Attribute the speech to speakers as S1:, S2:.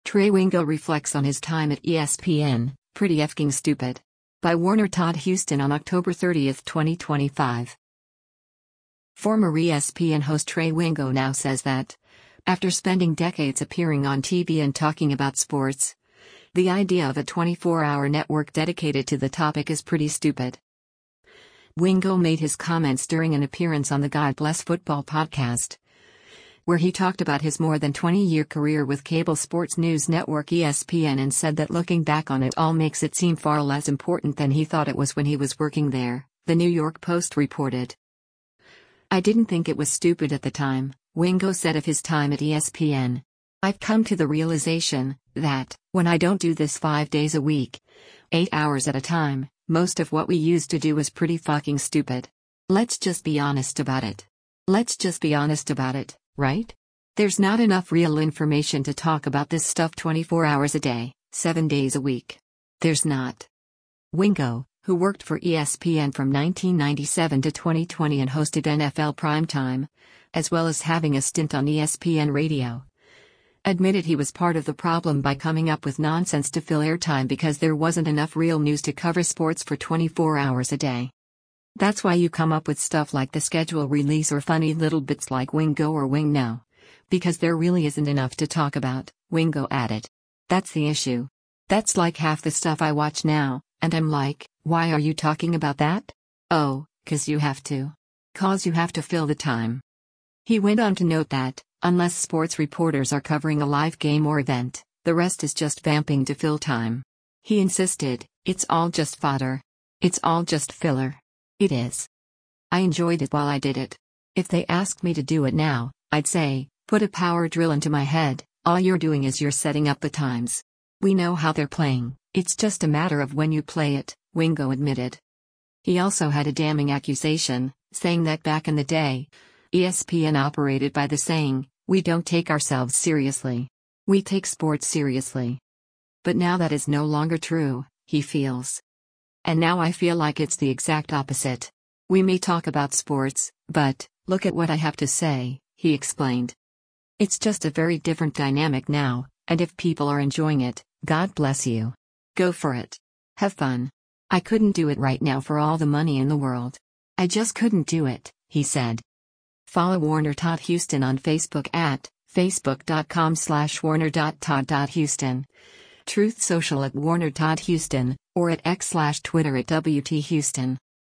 S1: Trey Wingo reflects on his time at ESPN, pretty effing stupid. By Warner Todd Houston on October 30, 2025. Former ESPN host Trey Wingo now says that, after spending decades appearing on TV and talking about sports, the idea of a 24-hour network dedicated to the topic is pretty stupid. Wingo made his comments during an appearance on the God Bless Football podcast, where he talked about his more than 20-year career with cable sports news network ESPN and said that looking back on it all makes it seem far less important than he thought it was when he was working there, the New York Post reported. I didn't think it was stupid at the time, Wingo said of his time at ESPN. I've come to the realization that, when I don't do this 5 days a week, 8 hours at a time, most of what we used to do was pretty fucking stupid. Let's just be honest about it. Let's just be honest about it, right? There's not enough real information to talk about this stuff 24 hours a day, 7 days a week. There's not. Wingo, who worked for ESPN from 1997 to 2020 and hosted NFL Primetime, as well as having a stint on ESPN Radio, admitted he was part of the problem by coming up with nonsense to fill airtime because there wasn't enough real news to cover sports for 24 hours a day. That's why you come up with stuff like the schedule release or funny little bits like Wingo or Wing Now. Because there really isn't enough to talk about, Wingo added. That's the issue. That's like half the stuff I watch now, and I'm like, why are you talking about that? Oh, 'cause you have to. 'Cause you have to fill the time. He went on to note that, unless sports reporters are covering a live game or event, the rest is just vamping to fill time. He insisted, it's all just fodder. It's all just filler. It is. I enjoyed it while I did it. If they asked me to do it now, I'd say, put a power drill into my head, all you're doing is you're setting up the times. We know how they're playing, it's just a matter of when you play it, Wingo admitted. He also had a damning accusation, saying that back in the day, ESPN operated by the saying, we don't take ourselves seriously. We take sports seriously. But now that is no longer true, he feels. And now I feel like it's the exact opposite. We may talk about sports, but, look at what I have to say, he explained. It's just a very different dynamic now, and if people are enjoying it, God bless you. Go for it. Have fun. I couldn't do it right now for all the money in the world. I just couldn't do it, he said. Follow Warner Todd Houston on Facebook at facebook.com/warner.todd.houston. Truth Social at Warner Todd Houston, or at X/Twitter at WT Houston.